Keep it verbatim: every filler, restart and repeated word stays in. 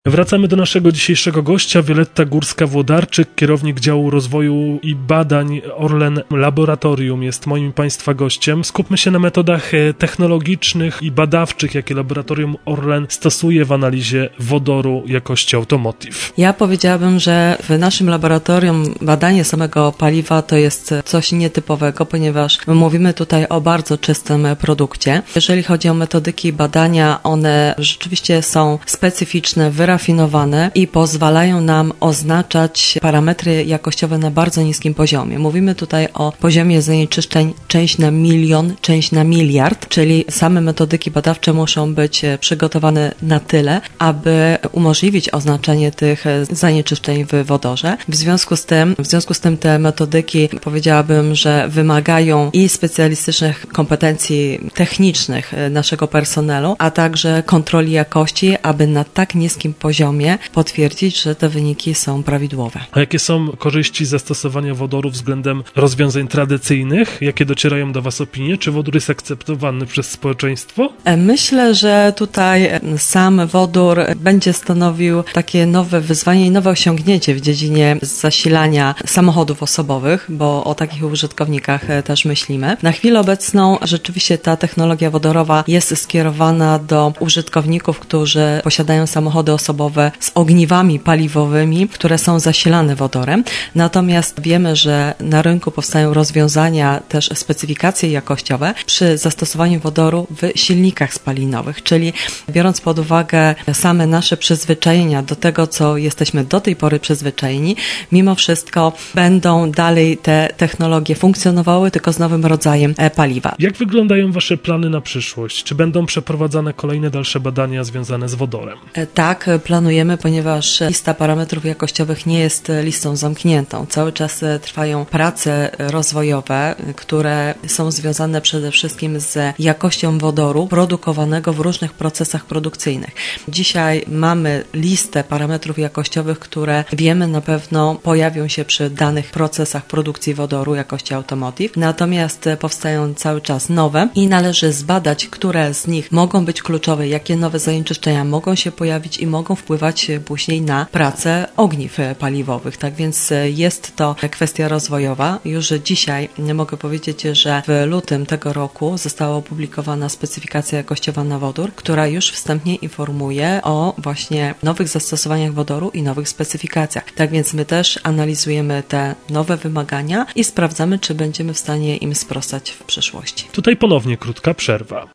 Wracamy do naszego dzisiejszego gościa, Wioletta Górska-Włodarczyk, kierownik działu rozwoju i badań Orlen Laboratorium jest moim Państwa gościem. Skupmy się na metodach technologicznych i badawczych, jakie laboratorium Orlen stosuje w analizie wodoru jakości automotive. Ja powiedziałabym, że w naszym laboratorium badanie samego paliwa to jest coś nietypowego, ponieważ mówimy tutaj o bardzo czystym produkcie. Jeżeli chodzi o metodyki badania, one rzeczywiście są specyficzne, wyrafinowane, rafinowane i pozwalają nam oznaczać parametry jakościowe na bardzo niskim poziomie. Mówimy tutaj o poziomie zanieczyszczeń część na milion, część na miliard, czyli same metodyki badawcze muszą być przygotowane na tyle, aby umożliwić oznaczenie tych zanieczyszczeń w wodorze. W związku z tym, w związku z tym te metodyki, powiedziałabym, że wymagają i specjalistycznych kompetencji technicznych naszego personelu, a także kontroli jakości, aby na tak niskim poziomie potwierdzić, że te wyniki są prawidłowe. A jakie są korzyści zastosowania wodoru względem rozwiązań tradycyjnych? Jakie docierają do Was opinie? Czy wodór jest akceptowany przez społeczeństwo? Myślę, że tutaj sam wodór będzie stanowił takie nowe wyzwanie i nowe osiągnięcie w dziedzinie zasilania samochodów osobowych, bo o takich użytkownikach też myślimy. Na chwilę obecną rzeczywiście ta technologia wodorowa jest skierowana do użytkowników, którzy posiadają samochody osobowe z ogniwami paliwowymi, które są zasilane wodorem. Natomiast wiemy, że na rynku powstają rozwiązania, też specyfikacje jakościowe przy zastosowaniu wodoru w silnikach spalinowych, czyli biorąc pod uwagę same nasze przyzwyczajenia do tego, co jesteśmy do tej pory przyzwyczajeni, mimo wszystko będą dalej te technologie funkcjonowały, tylko z nowym rodzajem paliwa. Jak wyglądają Wasze plany na przyszłość? Czy będą przeprowadzane kolejne dalsze badania związane z wodorem? Tak, planujemy, ponieważ lista parametrów jakościowych nie jest listą zamkniętą. Cały czas trwają prace rozwojowe, które są związane przede wszystkim z jakością wodoru produkowanego w różnych procesach produkcyjnych. Dzisiaj mamy listę parametrów jakościowych, które wiemy na pewno pojawią się przy danych procesach produkcji wodoru jakości automotive. Natomiast powstają cały czas nowe i należy zbadać, które z nich mogą być kluczowe, jakie nowe zanieczyszczenia mogą się pojawić i mogą wpływać później na pracę ogniw paliwowych. Tak więc jest to kwestia rozwojowa. Już dzisiaj mogę powiedzieć, że w lutym tego roku została opublikowana specyfikacja jakościowa na wodór, która już wstępnie informuje o właśnie nowych zastosowaniach wodoru i nowych specyfikacjach. Tak więc my też analizujemy te nowe wymagania i sprawdzamy, czy będziemy w stanie im sprostać w przyszłości. Tutaj ponownie krótka przerwa.